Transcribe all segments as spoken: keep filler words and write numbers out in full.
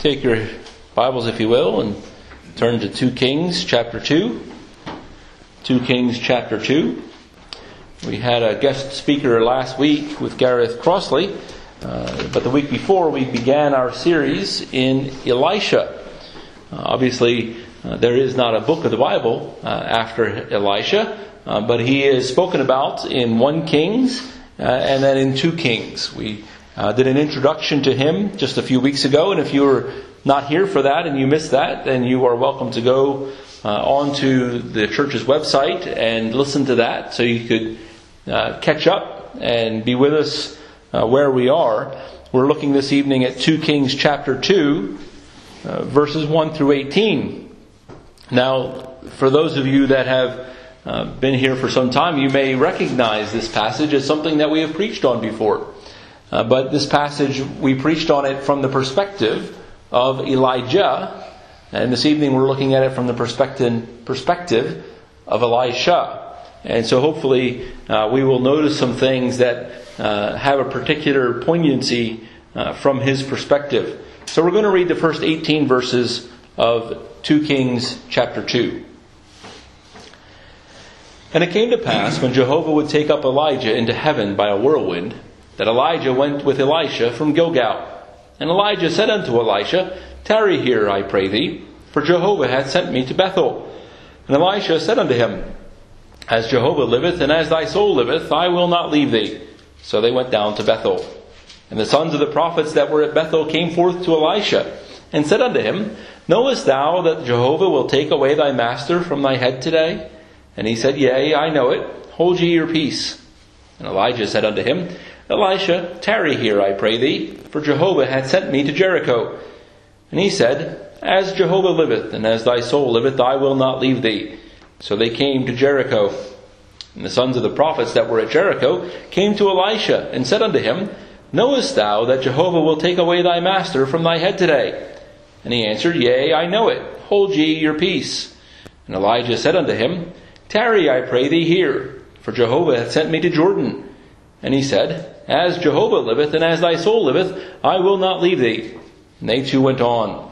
Take your Bibles, if you will, and turn to Second Kings chapter two. Second Kings chapter two. We had a guest speaker last week with Gareth Crossley, uh, but the week before we began our series in Elisha. Uh, obviously, uh, there is not a book of the Bible uh, after Elisha, uh, but he is spoken about in First Kings uh, and then in Second Kings. We Uh, did an introduction to him just a few weeks ago, and if you were not here for that and you missed that, then you are welcome to go uh, onto the church's website and listen to that so you could uh, catch up and be with us uh, where we are. We're looking this evening at Second Kings chapter two, uh, verses one through eighteen. Now, for those of you that have uh, been here for some time, you may recognize this passage as something that we have preached on before. Uh, but this passage, we preached on it from the perspective of Elijah. And this evening we're looking at it from the perspective, perspective of Elisha. And so hopefully uh, we will notice some things that uh, have a particular poignancy uh, from his perspective. So we're going to read the first eighteen verses of Second Kings chapter two. And it came to pass, when Jehovah would take up Elijah into heaven by a whirlwind, that Elijah went with Elisha from Gilgal. And Elijah said unto Elisha, Tarry here, I pray thee, for Jehovah hath sent me to Bethel. And Elisha said unto him, As Jehovah liveth, and as thy soul liveth, I will not leave thee. So they went down to Bethel. And the sons of the prophets that were at Bethel came forth to Elisha, and said unto him, Knowest thou that Jehovah will take away thy master from thy head today? And he said, Yea, I know it. Hold ye your peace. And Elijah said unto him, Elisha, tarry here, I pray thee, for Jehovah hath sent me to Jericho. And he said, As Jehovah liveth, and as thy soul liveth, I will not leave thee. So they came to Jericho. And the sons of the prophets that were at Jericho came to Elisha, and said unto him, Knowest thou that Jehovah will take away thy master from thy head today? And he answered, Yea, I know it. Hold ye your peace. And Elijah said unto him, Tarry, I pray thee, here, for Jehovah hath sent me to Jordan. And he said, As Jehovah liveth, and as thy soul liveth, I will not leave thee. And they two went on.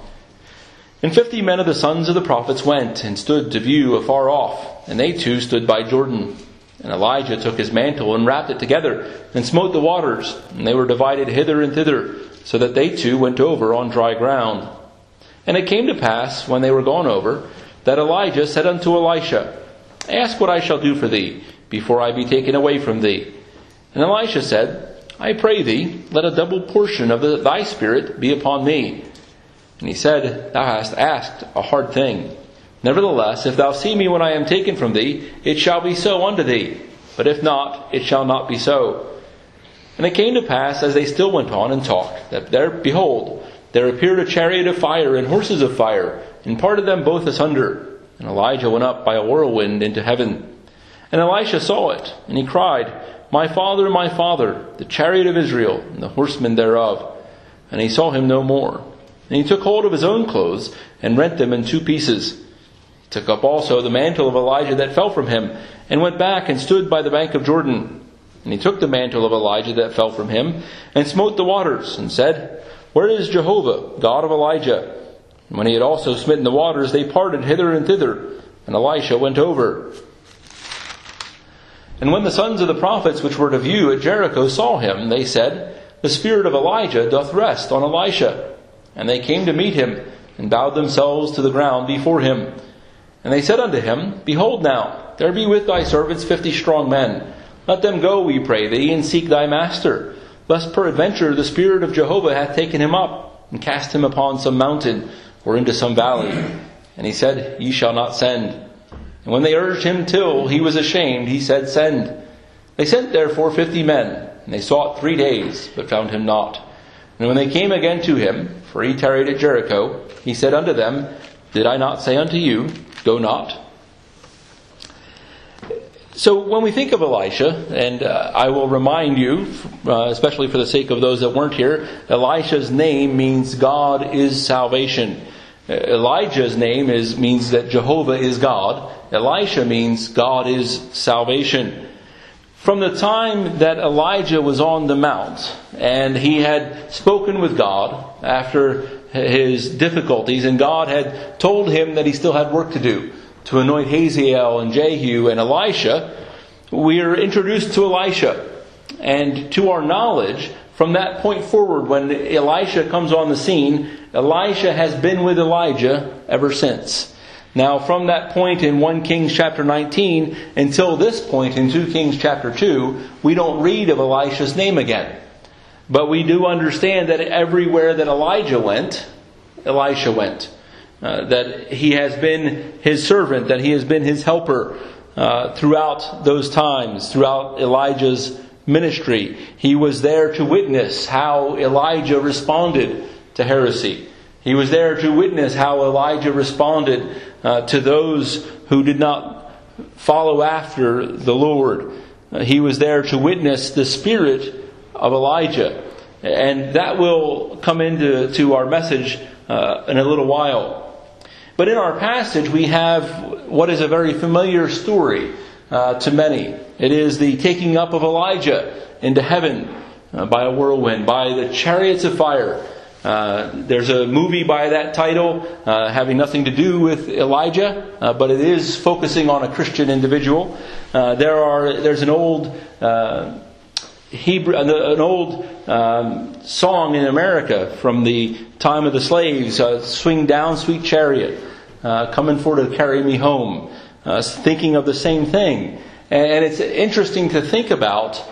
And fifty men of the sons of the prophets went, and stood to view afar off. And they two stood by Jordan. And Elijah took his mantle, and wrapped it together, and smote the waters. And they were divided hither and thither, so that they two went over on dry ground. And it came to pass, when they were gone over, that Elijah said unto Elisha, Ask what I shall do for thee, before I be taken away from thee. And Elisha said, I pray thee, let a double portion of the, thy spirit be upon me. And he said, Thou hast asked a hard thing. Nevertheless, if thou see me when I am taken from thee, it shall be so unto thee. But if not, it shall not be so. And it came to pass, as they still went on and talked, that there, behold, there appeared a chariot of fire and horses of fire, and parted them both asunder. And Elijah went up by a whirlwind into heaven. And Elisha saw it, and he cried, My father, my father, the chariot of Israel, and the horsemen thereof. And he saw him no more. And he took hold of his own clothes, and rent them in two pieces. He took up also the mantle of Elijah that fell from him, and went back and stood by the bank of Jordan. And he took the mantle of Elijah that fell from him, and smote the waters, and said, Where is Jehovah, God of Elijah? And when he had also smitten the waters, they parted hither and thither, and Elisha went over. And when the sons of the prophets which were to view at Jericho saw him, they said, The spirit of Elijah doth rest on Elisha. And they came to meet him, and bowed themselves to the ground before him. And they said unto him, Behold now, there be with thy servants fifty strong men. Let them go, we pray thee, and seek thy master, lest peradventure the spirit of Jehovah hath taken him up, and cast him upon some mountain, or into some valley. And he said, Ye shall not send. And when they urged him till he was ashamed, he said, Send. They sent therefore fifty men, and they sought three days, but found him not. And when they came again to him, for he tarried at Jericho, he said unto them, Did I not say unto you, Go not? So when we think of Elisha, and uh, I will remind you, uh, especially for the sake of those that weren't here, Elisha's name means God is salvation. Elijah's name is means that Jehovah is God. Elisha means God is salvation. From the time that Elijah was on the mount and he had spoken with God after his difficulties, and God had told him that he still had work to do to anoint Hazael and Jehu and Elisha, we are introduced to Elisha. And to our knowledge, from that point forward, when Elisha comes on the scene, Elisha has been with Elijah ever since. Now, from that point in First Kings chapter nineteen until this point in Second Kings chapter two, we don't read of Elisha's name again. But we do understand that everywhere that Elijah went, Elisha went. Uh, that he has been his servant, that he has been his helper uh, throughout those times, throughout Elijah's ministry. He was there to witness how Elijah responded to heresy. He was there to witness how Elijah responded uh, to those who did not follow after the Lord. Uh, he was there to witness the spirit of Elijah. And that will come into to our message uh, in a little while. But in our passage we have what is a very familiar story uh, to many. It is the taking up of Elijah into heaven uh, by a whirlwind, by the chariots of fire. Uh, there's a movie by that title uh, having nothing to do with Elijah, uh, but it is focusing on a Christian individual. Uh, there are there's an old uh, Hebrew, an old um, song in America from the time of the slaves, uh, "Swing down, sweet chariot, uh, coming for to carry me home," uh, thinking of the same thing. And it's interesting to think about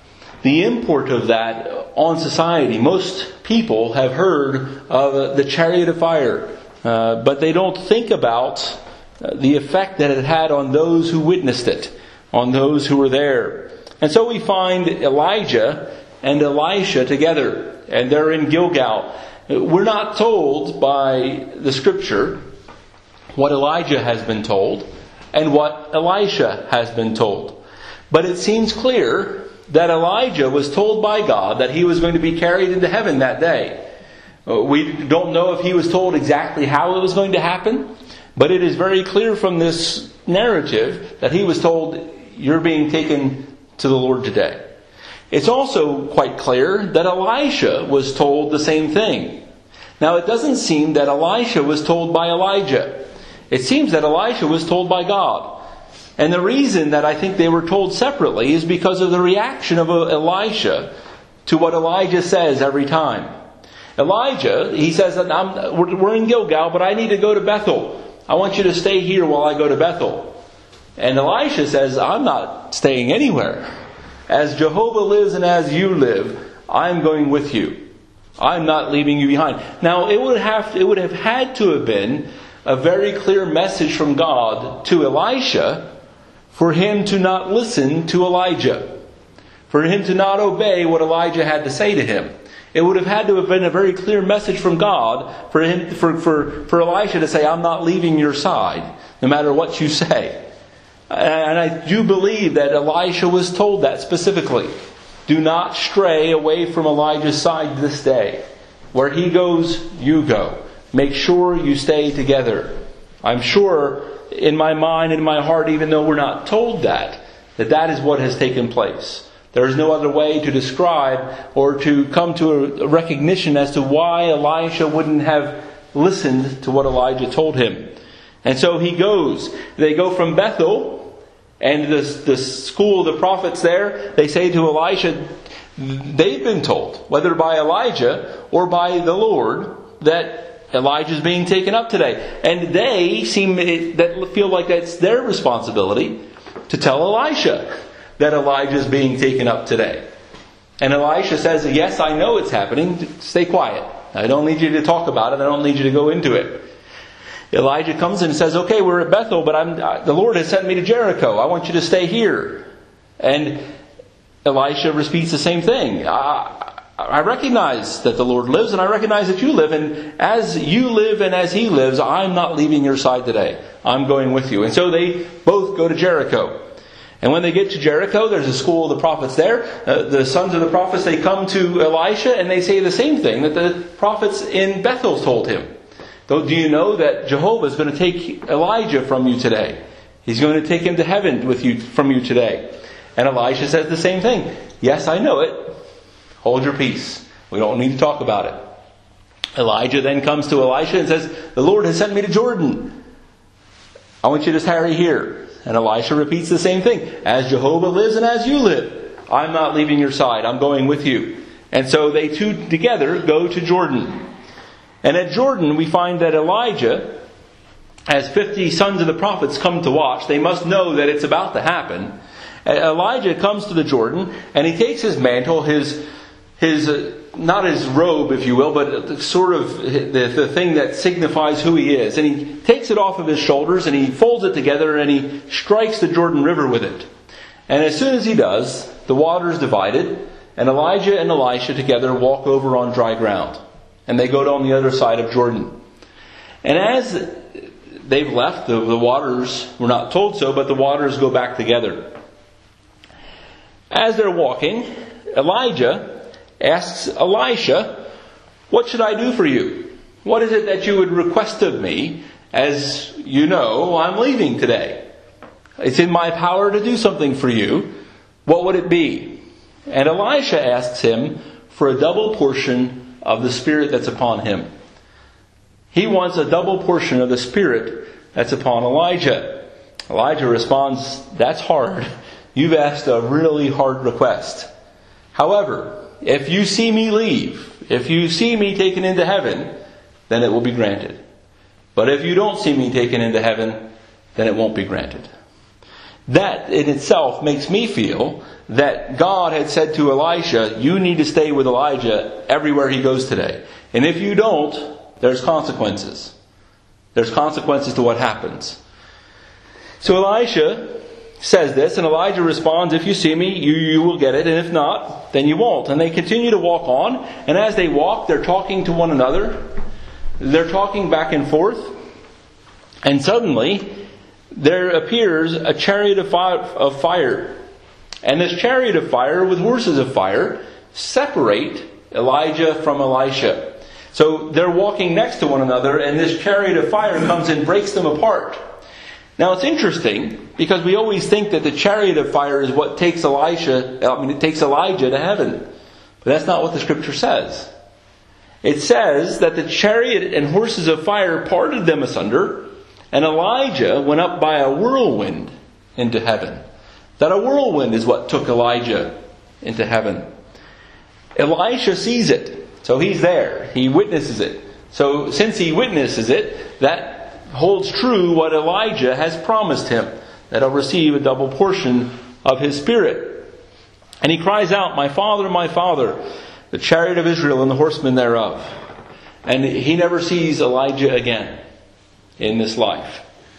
the import of that on society. Most people have heard of the chariot of fire, uh, but they don't think about the effect that it had on those who witnessed it, on those who were there. And so we find Elijah and Elisha together, and they're in Gilgal. We're not told by the Scripture what Elijah has been told and what Elisha has been told. But it seems clear that Elijah was told by God that he was going to be carried into heaven that day. We don't know if he was told exactly how it was going to happen, but it is very clear from this narrative that he was told, "You're being taken to the Lord today." It's also quite clear that Elisha was told the same thing. Now, it doesn't seem that Elisha was told by Elijah. It seems that Elisha was told by God. And the reason that I think they were told separately is because of the reaction of Elisha to what Elijah says every time. Elijah, he says that I'm, we're in Gilgal, but I need to go to Bethel. I want you to stay here while I go to Bethel. And Elisha says, I'm not staying anywhere. As Jehovah lives and as you live, I'm going with you. I'm not leaving you behind. Now, it would have it would have had to have been a very clear message from God to Elisha for him to not listen to Elijah, for him to not obey what Elijah had to say to him. It would have had to have been a very clear message from God for him, for, for, for Elisha to say, I'm not leaving your side, no matter what you say. And I do believe that Elisha was told that specifically. Do not stray away from Elijah's side this day. Where he goes, you go. Make sure you stay together. I'm sure in my mind and in my heart, even though we're not told that, that that is what has taken place. There is no other way to describe or to come to a recognition as to why Elisha wouldn't have listened to what Elijah told him. And so he goes. They go from Bethel, and the, the school of the prophets there, they say to Elisha, they've been told, whether by Elijah or by the Lord, that Elijah is being taken up today. And they seem that feel like that's their responsibility to tell Elisha that Elijah is being taken up today. And Elisha says, yes, I know it's happening. Stay quiet. I don't need you to talk about it. I don't need you to go into it. Elijah comes and says, okay, we're at Bethel, but I'm, the Lord has sent me to Jericho. I want you to stay here. And Elisha repeats the same thing. I, I recognize that the Lord lives, and I recognize that you live. And as you live and as He lives, I'm not leaving your side today. I'm going with you. And so they both go to Jericho. And when they get to Jericho, there's a school of the prophets there. Uh, the sons of the prophets, they come to Elisha and they say the same thing that the prophets in Bethel told him. Though, do you know that Jehovah is going to take Elijah from you today? He's going to take him to heaven with you from you today. And Elisha says the same thing. Yes, I know it. Hold your peace. We don't need to talk about it. Elijah then comes to Elisha and says, the Lord has sent me to Jordan. I want you to tarry here. And Elisha repeats the same thing. As Jehovah lives and as you live, I'm not leaving your side. I'm going with you. And so they two together go to Jordan. And at Jordan we find that Elijah, as fifty sons of the prophets come to watch, they must know that it's about to happen. Elijah comes to the Jordan and he takes his mantle, his his uh, not his robe, if you will, but the, sort of the, the thing that signifies who he is. And he takes it off of his shoulders and he folds it together and he strikes the Jordan River with it. And as soon as he does, the water is divided and Elijah and Elisha together walk over on dry ground. And they go on the other side of Jordan. And as they've left, the, the waters, we're not told so, but the waters go back together. As they're walking, Elijah asks Elisha, what should I do for you? What is it that you would request of me? As you know, I'm leaving today. It's in my power to do something for you. What would it be? And Elisha asks him for a double portion of the Spirit that's upon him. He wants a double portion of the Spirit that's upon Elijah. Elijah responds, that's hard. You've asked a really hard request. However, if you see me leave, if you see me taken into heaven, then it will be granted. But if you don't see me taken into heaven, then it won't be granted. That in itself makes me feel that God had said to Elisha, you need to stay with Elijah everywhere he goes today. And if you don't, there's consequences. There's consequences to what happens. So Elisha says this, and Elijah responds, if you see me, you, you will get it, and if not, then you won't. And they continue to walk on, and as they walk, they're talking to one another. They're talking back and forth, and suddenly there appears a chariot of fire. And this chariot of fire with horses of fire separate Elijah from Elisha. So they're walking next to one another, and this chariot of fire comes and breaks them apart. Now it's interesting because we always think that the chariot of fire is what takes Elisha, I mean it takes Elijah to heaven. But that's not what the scripture says. It says that the chariot and horses of fire parted them asunder, and Elijah went up by a whirlwind into heaven. That a whirlwind is what took Elijah into heaven. Elisha sees it. So he's there. He witnesses it. So since he witnesses it, that holds true what Elijah has promised him, that he'll receive a double portion of his Spirit. And he cries out, my Father, my Father, the chariot of Israel and the horsemen thereof. And he never sees Elijah again in this life.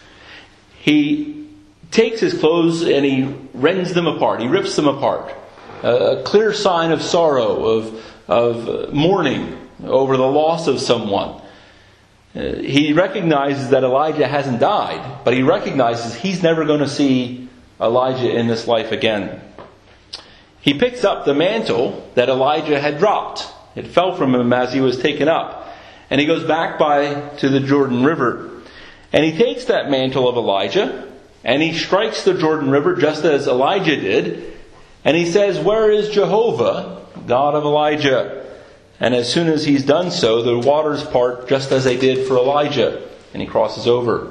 He takes his clothes and he rends them apart. He rips them apart. A clear sign of sorrow, of, of mourning over the loss of someone. Uh, he recognizes that Elijah hasn't died, but he recognizes he's never going to see Elijah in this life again. He picks up the mantle that Elijah had dropped. It fell from him as he was taken up. And he goes back by to the Jordan River. And he takes that mantle of Elijah and he strikes the Jordan River just as Elijah did. And he says, where is Jehovah, God of Elijah? And as soon as he's done so, the waters part just as they did for Elijah. And he crosses over.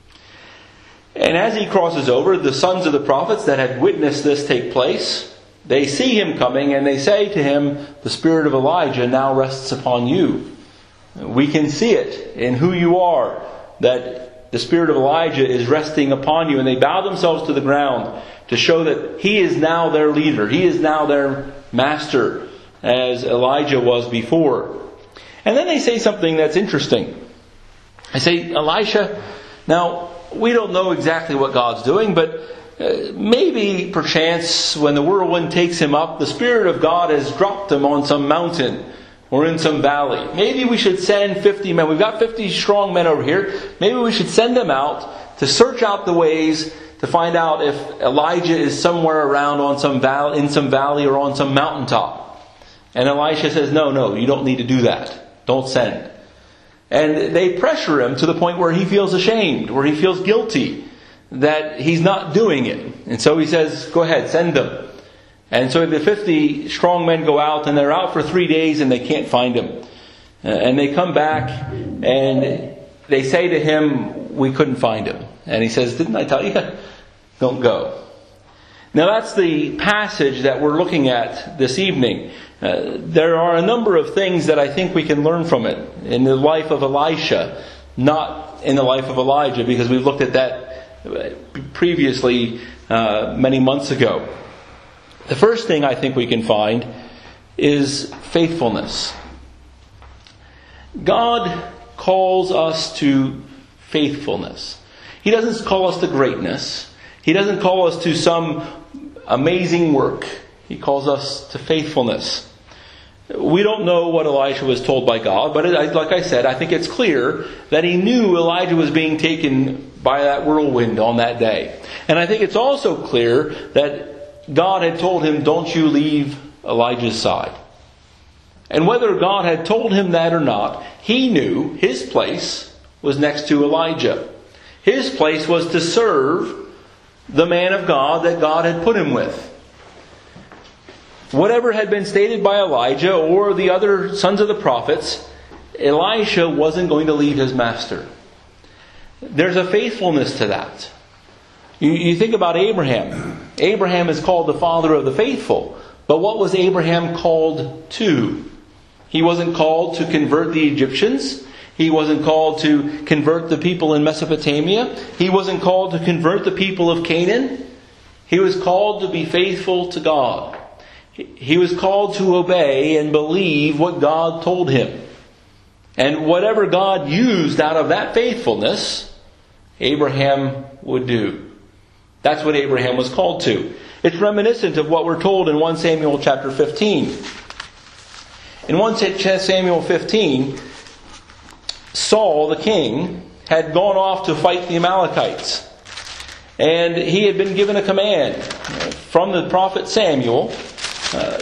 And as he crosses over, the sons of the prophets that had witnessed this take place, they see him coming and they say to him, the spirit of Elijah now rests upon you. We can see it in who you are, that the spirit of Elijah is resting upon you. And they bow themselves to the ground to show that he is now their leader. He is now their master, as Elijah was before. And then they say something that's interesting. They say, Elisha, now we don't know exactly what God's doing, but uh, maybe perchance when the whirlwind takes him up, the Spirit of God has dropped him on some mountain or in some valley. Maybe we should send fifty men. We've got fifty strong men over here. Maybe we should send them out to search out the ways to find out if Elijah is somewhere around on some valley, in some valley or on some mountaintop. And Elisha says, no, no, you don't need to do that. Don't send. And they pressure him to the point where he feels ashamed, where he feels guilty. that he's not doing it. And so he says, go ahead, send them. And so the fifty strong men go out, and they're out for three days and they can't find him. Uh, and they come back and they say to him, we couldn't find him. And he says, didn't I tell you? Don't go. Now that's the passage that we're looking at this evening. Uh, there are a number of things that I think we can learn from it in the life of Elisha, not in the life of Elijah, because we've looked at that previously uh, many months ago. The first thing I think we can find is faithfulness. God calls us to faithfulness. He doesn't call us to greatness. He doesn't call us to some amazing work. He calls us to faithfulness. We don't know what Elisha was told by God, but it, like I said, I think it's clear that he knew Elijah was being taken by that whirlwind on that day. And I think it's also clear that God had told him, don't you leave Elijah's side. And whether God had told him that or not, he knew his place was next to Elijah. His place was to serve the man of God that God had put him with. Whatever had been stated by Elijah or the other sons of the prophets, Elisha wasn't going to leave his master. There's a faithfulness to that. You, you think about Abraham. Abraham is called the father of the faithful. But what was Abraham called to? He wasn't called to convert the Egyptians. He wasn't called to convert the people in Mesopotamia. He wasn't called to convert the people of Canaan. He was called to be faithful to God. He was called to obey and believe what God told him. And whatever God used out of that faithfulness, Abraham would do. That's what Abraham was called to. It's reminiscent of what we're told in First Samuel chapter fifteen. In First Samuel fifteen, Saul, the king, had gone off to fight the Amalekites. And he had been given a command from the prophet Samuel uh,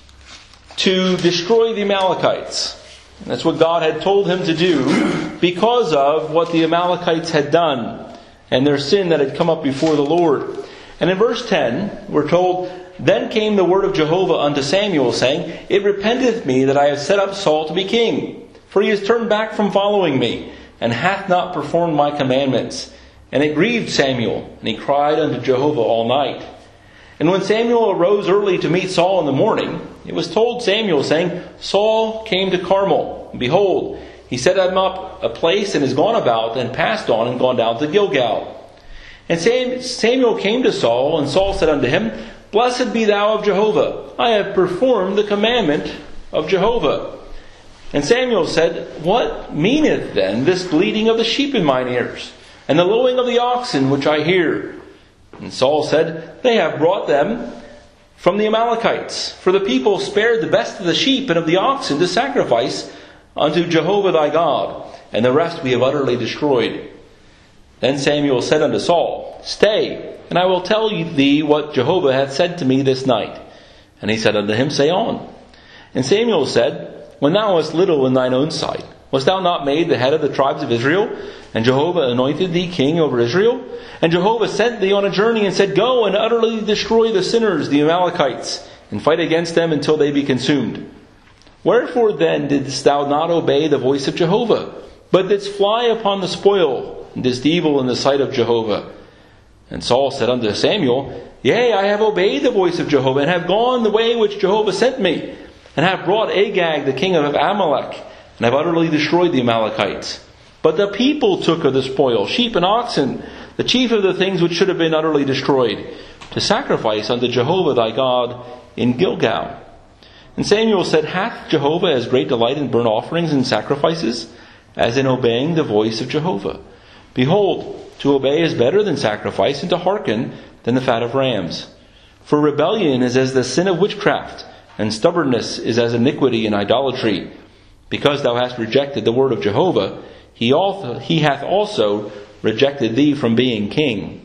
to destroy the Amalekites. And that's what God had told him to do because of what the Amalekites had done and their sin that had come up before the Lord. And in verse ten, we're told, then came the word of Jehovah unto Samuel, saying, it repenteth me that I have set up Saul to be king. For he has turned back from following me, and hath not performed my commandments. And it grieved Samuel, and he cried unto Jehovah all night. And when Samuel arose early to meet Saul in the morning, it was told Samuel, saying, Saul came to Carmel. And behold, he set him up a place, and is gone about, and passed on, and gone down to Gilgal. And Samuel came to Saul, and Saul said unto him, Blessed be thou of Jehovah. I have performed the commandment of Jehovah. And Samuel said, What meaneth then this bleating of the sheep in mine ears, and the lowing of the oxen which I hear? And Saul said, They have brought them from the Amalekites. For the people spared the best of the sheep and of the oxen to sacrifice unto Jehovah thy God, and the rest we have utterly destroyed. Then Samuel said unto Saul, Stay, and I will tell thee what Jehovah hath said to me this night. And he said unto him, Say on. And Samuel said, When thou wast little in thine own sight, wast thou not made the head of the tribes of Israel? And Jehovah anointed thee king over Israel? And Jehovah sent thee on a journey and said, Go and utterly destroy the sinners, the Amalekites, and fight against them until they be consumed. Wherefore then didst thou not obey the voice of Jehovah, but didst fly upon the spoil, and didst evil in the sight of Jehovah? And Saul said unto Samuel, Yea, I have obeyed the voice of Jehovah, and have gone the way which Jehovah sent me, and have brought Agag the king of Amalek, and have utterly destroyed the Amalekites. But the people took of the spoil, sheep and oxen, the chief of the things which should have been utterly destroyed, to sacrifice unto Jehovah thy God in Gilgal. And Samuel said, Hath Jehovah as great delight in burnt offerings and sacrifices, as in obeying the voice of Jehovah? Behold, to obey is better than sacrifice, and to hearken than the fat of rams. For rebellion is as the sin of witchcraft, and stubbornness is as iniquity and idolatry. Because thou hast rejected the word of Jehovah, he, also, he hath also rejected thee from being king.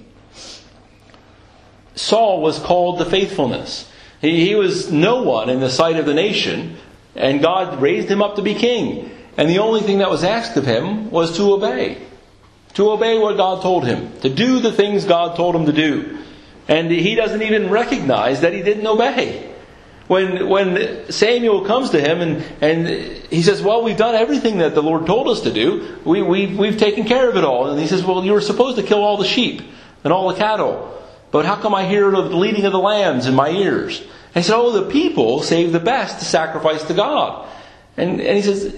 Saul was called to faithfulness. He, he was no one in the sight of the nation, and God raised him up to be king. And the only thing that was asked of him was to obey. to obey what God told him, to do the things God told him to do. And he doesn't even recognize that he didn't obey. When when Samuel comes to him and, and he says, well, we've done everything that the Lord told us to do. We, we, we've taken care of it all. And he says, well, you were supposed to kill all the sheep and all the cattle. But how come I hear the bleating of the lambs in my ears? And he said, oh, the people save the best to sacrifice to God. And, and he says,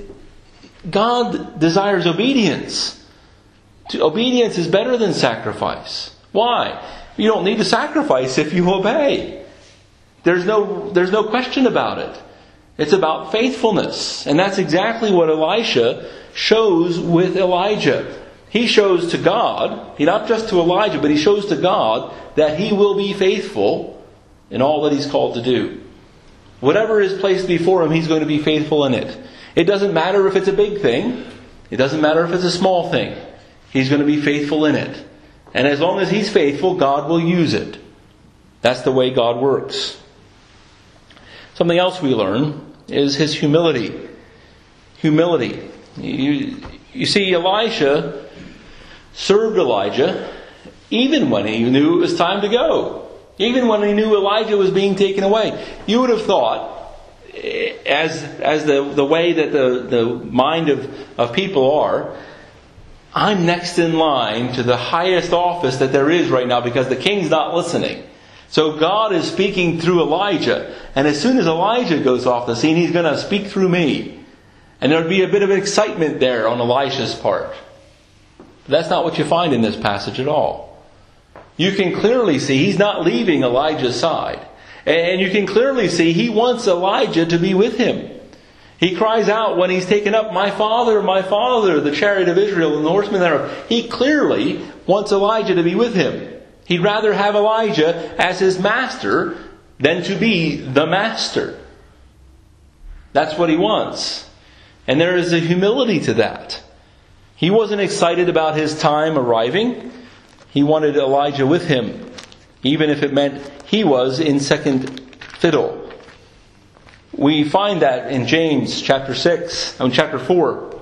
God desires obedience. Obedience is better than sacrifice. Why? You don't need to sacrifice if you obey. There's no, there's no question about it. It's about faithfulness. And that's exactly what Elisha shows with Elijah. He shows to God, he not just to Elijah, but he shows to God that he will be faithful in all that he's called to do. Whatever is placed before him, he's going to be faithful in it. It doesn't matter if it's a big thing. It doesn't matter if it's a small thing. He's going to be faithful in it. And as long as he's faithful, God will use it. That's the way God works. Something else we learn is his humility. Humility. You, you see, Elisha served Elijah even when he knew it was time to go. Even when he knew Elijah was being taken away. You would have thought, as as the, the way that the, the mind of, of people are, I'm next in line to the highest office that there is right now because the king's not listening. So God is speaking through Elijah. And as soon as Elijah goes off the scene, he's going to speak through me. And there would be a bit of excitement there on Elisha's part. But that's not what you find in this passage at all. You can clearly see he's not leaving Elijah's side. And you can clearly see he wants Elijah to be with him. He cries out when he's taken up, my father, my father, the chariot of Israel and the horsemen thereof. He clearly wants Elijah to be with him. He'd rather have Elijah as his master than to be the master. That's what he wants. And there is a humility to that. He wasn't excited about his time arriving. He wanted Elijah with him, even if it meant he was in second fiddle. We find that in James chapter six, I mean chapter four,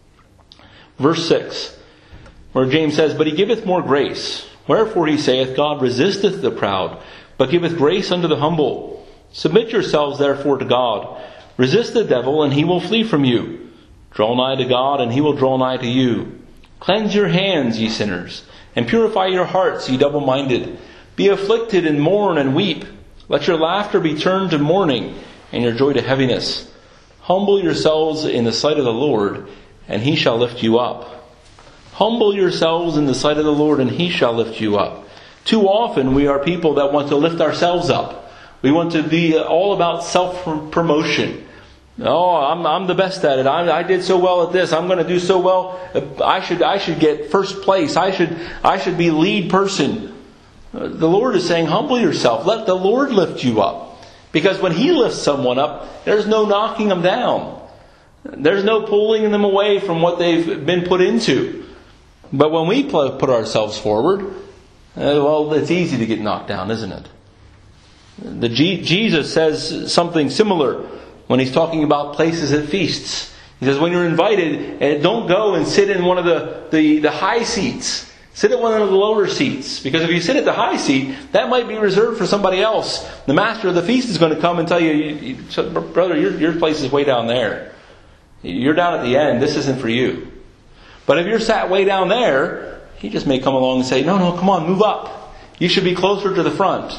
verse six, where James says, but he giveth more grace. Wherefore he saith, God resisteth the proud, but giveth grace unto the humble. Submit yourselves therefore to God. Resist the devil, and he will flee from you. Draw nigh to God, and he will draw nigh to you. Cleanse your hands, ye sinners, and purify your hearts, ye double-minded. Be afflicted, and mourn, and weep. Let your laughter be turned to mourning, and your joy to heaviness. Humble yourselves in the sight of the Lord, and he shall lift you up. Humble yourselves in the sight of the Lord, and he shall lift you up. Too often we are people that want to lift ourselves up. We want to be all about self-promotion. Oh, I'm, I'm the best at it. I, I did so well at this. I'm going to do so well. I should I should get first place. I should I should be lead person. The Lord is saying, humble yourself. Let the Lord lift you up. Because when he lifts someone up, there's no knocking them down. There's no pulling them away from what they've been put into. But when we put ourselves forward, uh, well, it's easy to get knocked down, isn't it? The G- Jesus says something similar when he's talking about places at feasts. He says, when you're invited, uh, don't go and sit in one of the, the, the high seats. Sit at one of the lower seats. Because if you sit at the high seat, that might be reserved for somebody else. The master of the feast is going to come and tell you, you, you brother, your, your place is way down there. You're down at the end. This isn't for you. But if you're sat way down there, he just may come along and say, no, no, come on, move up. You should be closer to the front.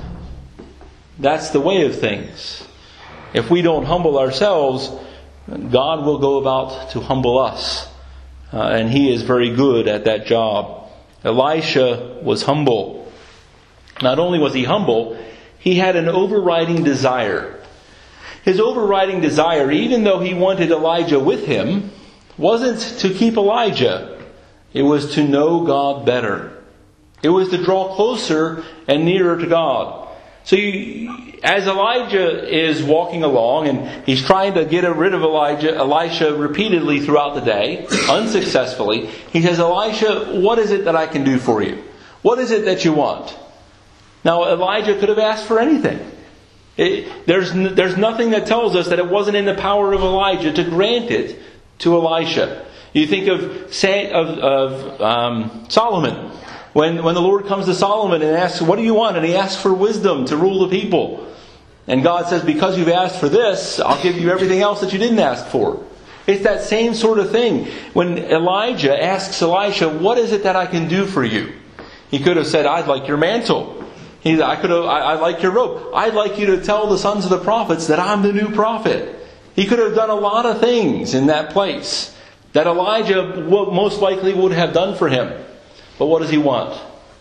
That's the way of things. If we don't humble ourselves, God will go about to humble us. Uh, and he is very good at that job. Elisha was humble. Not only was he humble, he had an overriding desire. His overriding desire, even though he wanted Elijah with him, wasn't to keep Elijah. It was to know God better. It was to draw closer and nearer to God. So you, as Elijah is walking along and he's trying to get rid of Elijah, Elisha repeatedly throughout the day, unsuccessfully, he says, Elisha, what is it that I can do for you? What is it that you want? Now Elijah could have asked for anything. It, there's, there's nothing that tells us that it wasn't in the power of Elijah to grant it to Elisha. You think of of, of um, Solomon. When, when the Lord comes to Solomon and asks, what do you want? And he asks for wisdom to rule the people. And God says, because you've asked for this, I'll give you everything else that you didn't ask for. It's that same sort of thing. When Elijah asks Elisha, what is it that I can do for you? He could have said, I'd like your mantle. He, I could have, I, I'd like your robe. I'd like you to tell the sons of the prophets that I'm the new prophet. He could have done a lot of things in that place that Elijah most likely would have done for him. But what does he want?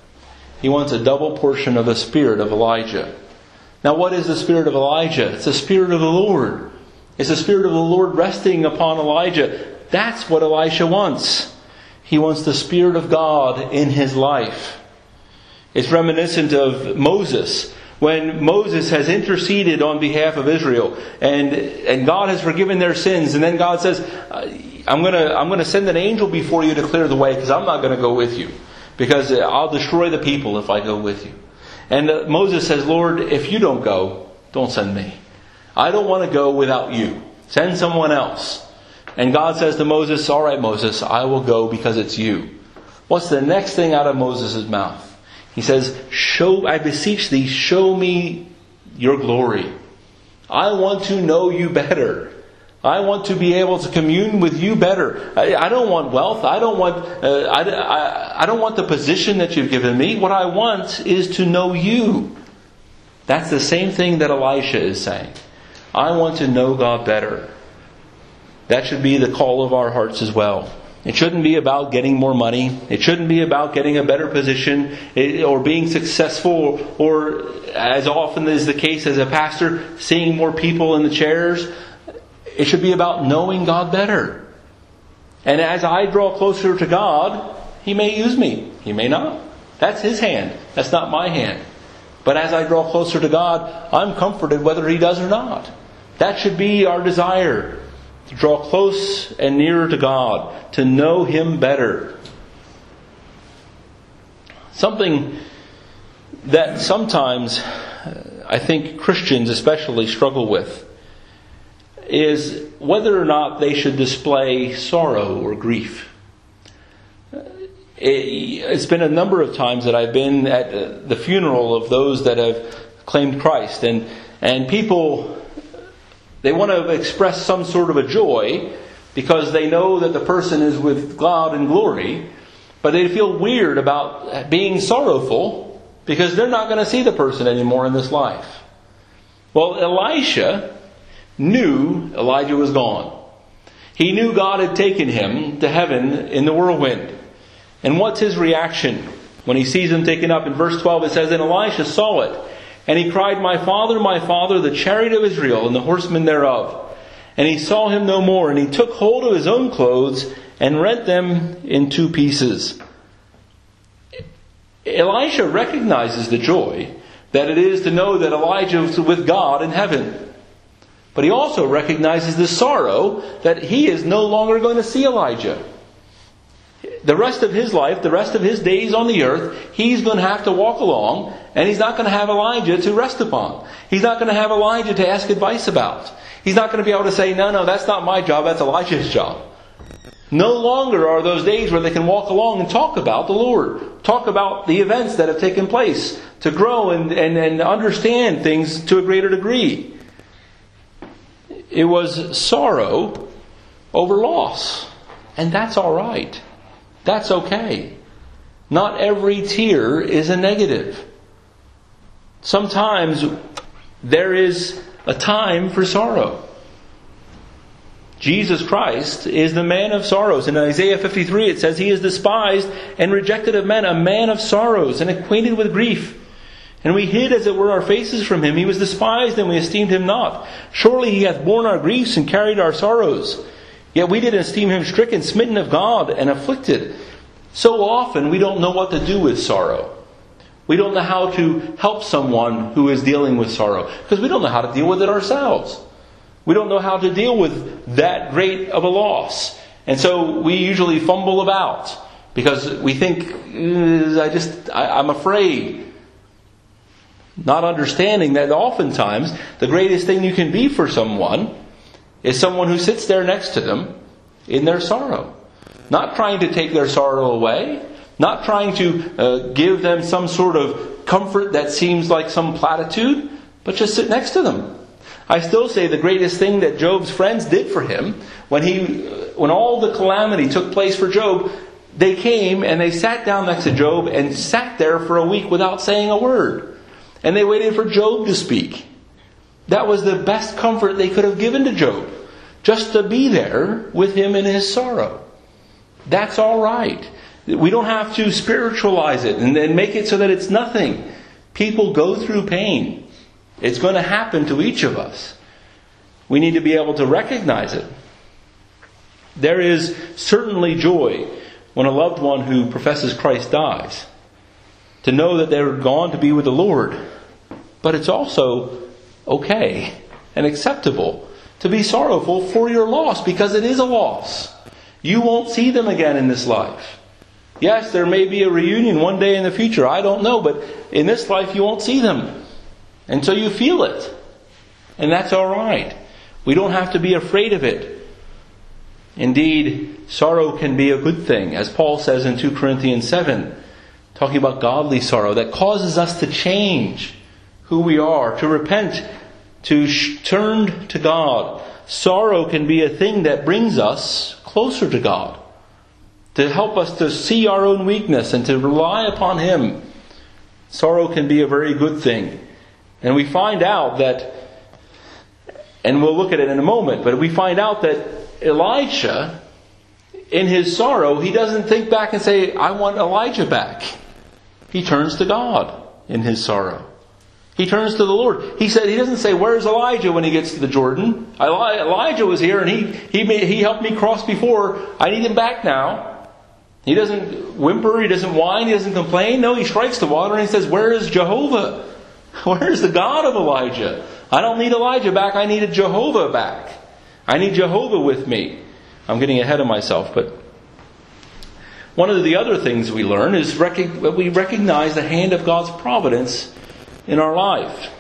He wants a double portion of the spirit of Elijah. Now, what is the spirit of Elijah? It's the spirit of the Lord. It's the spirit of the Lord resting upon Elijah. That's what Elisha wants. He wants the Spirit of God in his life. It's reminiscent of Moses. When Moses has interceded on behalf of Israel and, and God has forgiven their sins, and then God says, I'm going to I'm going to send an angel before you to clear the way because I'm not going to go with you. Because I'll destroy the people if I go with you. And Moses says, Lord, if you don't go, don't send me. I don't want to go without you. Send someone else. And God says to Moses, all right, Moses, I will go because it's you. What's the next thing out of Moses' mouth? He says, "Show, I beseech thee, show me your glory. I want to know you better. I want to be able to commune with you better. I, I don't want wealth. I don't want. Uh, I, I, I don't want the position that you've given me. What I want is to know you." That's the same thing that Elisha is saying. I want to know God better. That should be the call of our hearts as well. It shouldn't be about getting more money. It shouldn't be about getting a better position or being successful, or, as often is the case as a pastor, seeing more people in the chairs. It should be about knowing God better. And as I draw closer to God, He may use me. He may not. That's His hand. That's not my hand. But as I draw closer to God, I'm comforted whether He does or not. That should be our desire. To draw close and nearer to God. To know Him better. Something that sometimes I think Christians especially struggle with is whether or not they should display sorrow or grief. It's been a number of times that I've been at the funeral of those that have claimed Christ, and and people, they want to express some sort of a joy because they know that the person is with God in glory, but they feel weird about being sorrowful because they're not going to see the person anymore in this life. Well, Elisha knew Elijah was gone. He knew God had taken him to heaven in the whirlwind. And what's his reaction when he sees him taken up? In verse twelve it says, "And Elisha saw it, and he cried, My father, my father, the chariot of Israel, and the horsemen thereof. And he saw him no more, and he took hold of his own clothes, and rent them in two pieces." Elisha recognizes the joy that it is to know that Elijah is with God in heaven. But he also recognizes the sorrow that he is no longer going to see Elijah. The rest of his life, the rest of his days on the earth, he's going to have to walk along, and he's not going to have Elijah to rest upon. He's not going to have Elijah to ask advice about. He's not going to be able to say, no, no, that's not my job, that's Elijah's job. No longer are those days where they can walk along and talk about the Lord. Talk about the events that have taken place. To grow and, and, and understand things to a greater degree. It was sorrow over loss. And that's all right. That's okay. Not every tear is a negative. Sometimes there is a time for sorrow. Jesus Christ is the man of sorrows. In Isaiah fifty-three it says, He is despised and rejected of men, a man of sorrows and acquainted with grief. And we hid as it were our faces from Him. He was despised and we esteemed Him not. Surely He hath borne our griefs and carried our sorrows. Yet we did esteem Him stricken, smitten of God, and afflicted. So often we don't know what to do with sorrow. We don't know how to help someone who is dealing with sorrow. Because we don't know how to deal with it ourselves. We don't know how to deal with that great of a loss. And so we usually fumble about. Because we think, I just, I, I'm afraid. Not understanding that oftentimes the greatest thing you can be for someone is someone who sits there next to them in their sorrow. not trying to take their sorrow away, not trying to uh, give them some sort of comfort that seems like some platitude, but just sit next to them. I still say the greatest thing that Job's friends did for him, when he, when all the calamity took place for Job, they came and they sat down next to Job and sat there for a week without saying a word. And they waited for Job to speak. That was the best comfort they could have given to Job. Just to be there with him in his sorrow. That's all right. We don't have to spiritualize it and then make it so that it's nothing. People go through pain. It's going to happen to each of us. We need to be able to recognize it. There is certainly joy when a loved one who professes Christ dies. To know that they're gone to be with the Lord. But it's also okay and acceptable to be sorrowful for your loss, because it is a loss. You won't see them again in this life. Yes, there may be a reunion one day in the future. I don't know, but in this life you won't see them. And so you feel it. And that's all right. We don't have to be afraid of it. Indeed, sorrow can be a good thing, as Paul says in Second Corinthians seven, talking about godly sorrow that causes us to change who we are, to repent, to sh- turn to God. Sorrow can be a thing that brings us closer to God, to help us to see our own weakness and to rely upon Him. Sorrow can be a very good thing. And we find out that, and we'll look at it in a moment, but we find out that Elisha, in his sorrow, he doesn't think back and say, I want Elijah back. He turns to God in his sorrow. He turns to the Lord. He said, he doesn't say, where's Elijah when he gets to the Jordan? Elijah was here and he, he, made, he helped me cross before. I need him back now. He doesn't whimper, he doesn't whine, he doesn't complain. No, he strikes the water and he says, where is Jehovah? Where is the God of Elijah? I don't need Elijah back, I need a Jehovah back. I need Jehovah with me. I'm getting ahead of myself, but one of the other things we learn is rec- we recognize the hand of God's providence in our life.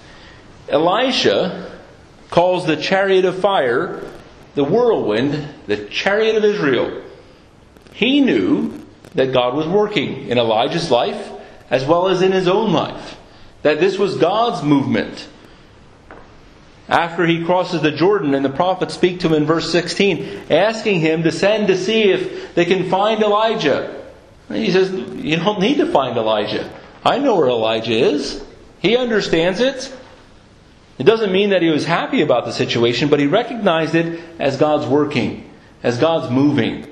Elisha calls the chariot of fire the whirlwind, the chariot of Israel. He knew that God was working in Elijah's life as well as in his own life. That this was God's movement. After he crosses the Jordan, and the prophets speak to him in verse sixteen, asking him to send to see if they can find Elijah. And he says, you don't need to find Elijah. I know where Elijah is. He understands it. It doesn't mean that he was happy about the situation, but he recognized it as God's working, as God's moving.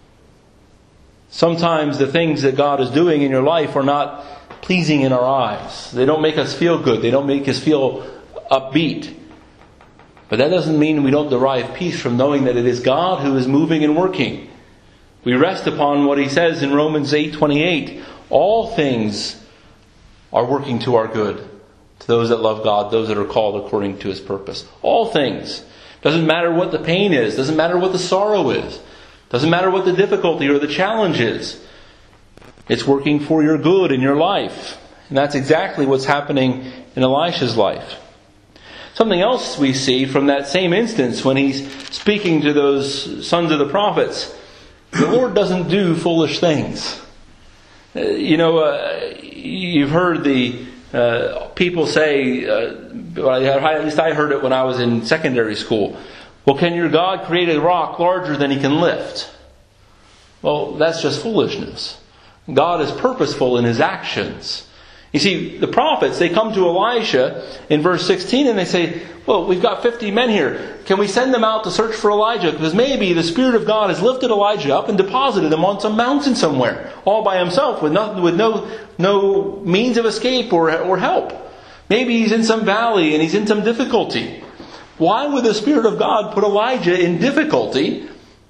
Sometimes the things that God is doing in your life are not pleasing in our eyes. They don't make us feel good. They don't make us feel upbeat. But that doesn't mean we don't derive peace from knowing that it is God who is moving and working. We rest upon what He says in Romans eight twenty-eight. All things are working to our good, to those that love God, those that are called according to His purpose. All things. Doesn't matter what the pain is. Doesn't matter what the sorrow is. Doesn't matter what the difficulty or the challenge is. It's working for your good in your life. And that's exactly what's happening in Elisha's life. Something else we see from that same instance when he's speaking to those sons of the prophets. The Lord doesn't do foolish things. Uh, you know, uh, you've heard the uh, people say, uh, at least I heard it when I was in secondary school, well, can your God create a rock larger than He can lift? Well, that's just foolishness. God is purposeful in His actions. You see, the prophets, they come to Elisha in verse sixteen and they say, well, we've got fifty men here. Can we send them out to search for Elijah? Because maybe the Spirit of God has lifted Elijah up and deposited him on some mountain somewhere, all by himself, with no, with no, no means of escape or, or help. Maybe he's in some valley and he's in some difficulty. Why would the Spirit of God put Elijah in difficulty?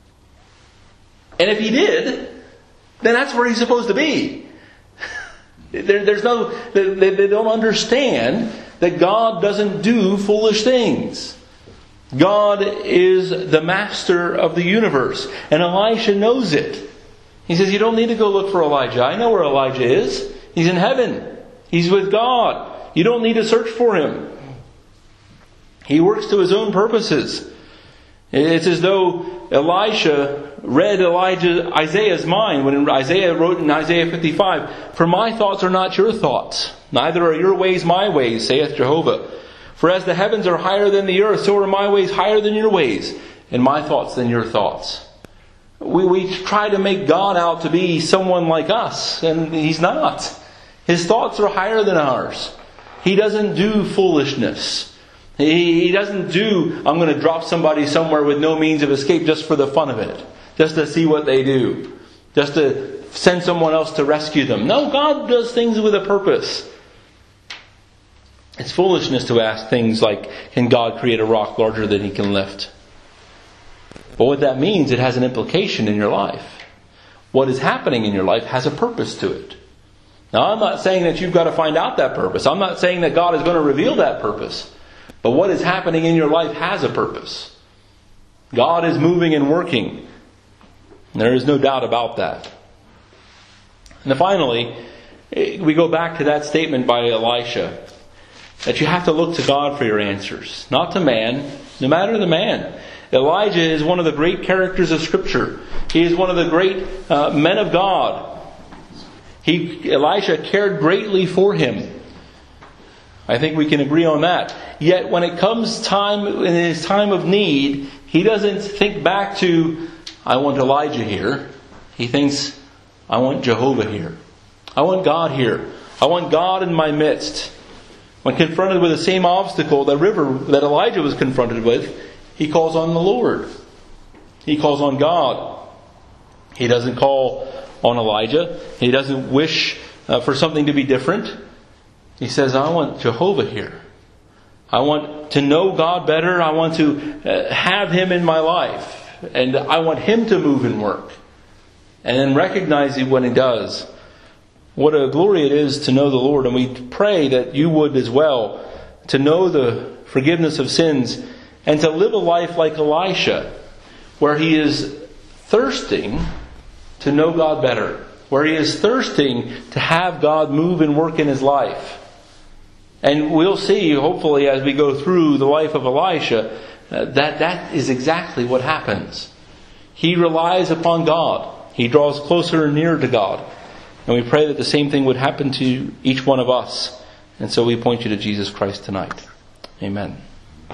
And if He did, then that's where he's supposed to be. There, there's no, they, they don't understand that God doesn't do foolish things. God is the master of the universe. And Elisha knows it. He says, you don't need to go look for Elijah. I know where Elijah is. He's in heaven. He's with God. You don't need to search for him. He works to his own purposes. It's as though Elisha read Elijah, Isaiah's mind when Isaiah wrote in Isaiah fifty-five, "For my thoughts are not your thoughts, neither are your ways my ways, saith Jehovah. For as the heavens are higher than the earth, so are my ways higher than your ways, and my thoughts than your thoughts." We, we try to make God out to be someone like us, and He's not. His thoughts are higher than ours. He doesn't do foolishness. He, he doesn't do, I'm going to drop somebody somewhere with no means of escape just for the fun of it. Just to see what they do. Just to send someone else to rescue them. No, God does things with a purpose. It's foolishness to ask things like, can God create a rock larger than He can lift? But what that means, it has an implication in your life. What is happening in your life has a purpose to it. Now, I'm not saying that you've got to find out that purpose. I'm not saying that God is going to reveal that purpose. But what is happening in your life has a purpose. God is moving and working. There is no doubt about that. And finally, we go back to that statement by Elisha, that you have to look to God for your answers, not to man, no matter the man. Elijah is one of the great characters of Scripture. He is one of the great uh, men of God. He, Elisha cared greatly for him. I think we can agree on that. Yet when it comes time, in his time of need, he doesn't think back to, I want Elijah here. He thinks, I want Jehovah here. I want God here. I want God in my midst. When confronted with the same obstacle, the river that Elijah was confronted with, he calls on the Lord. He calls on God. He doesn't call on Elijah. He doesn't wish uh, for something to be different. He says, I want Jehovah here. I want to know God better. I want to uh, have Him in my life. And I want Him to move and work. And then recognize Him when He does. What a glory it is to know the Lord. And we pray that you would as well. To know the forgiveness of sins. And to live a life like Elisha. Where he is thirsting to know God better. Where he is thirsting to have God move and work in his life. And we'll see, hopefully, as we go through the life of Elisha, uh, that that is exactly what happens. He relies upon God. He draws closer and nearer to God. And we pray that the same thing would happen to each one of us. And so we point you to Jesus Christ tonight. Amen.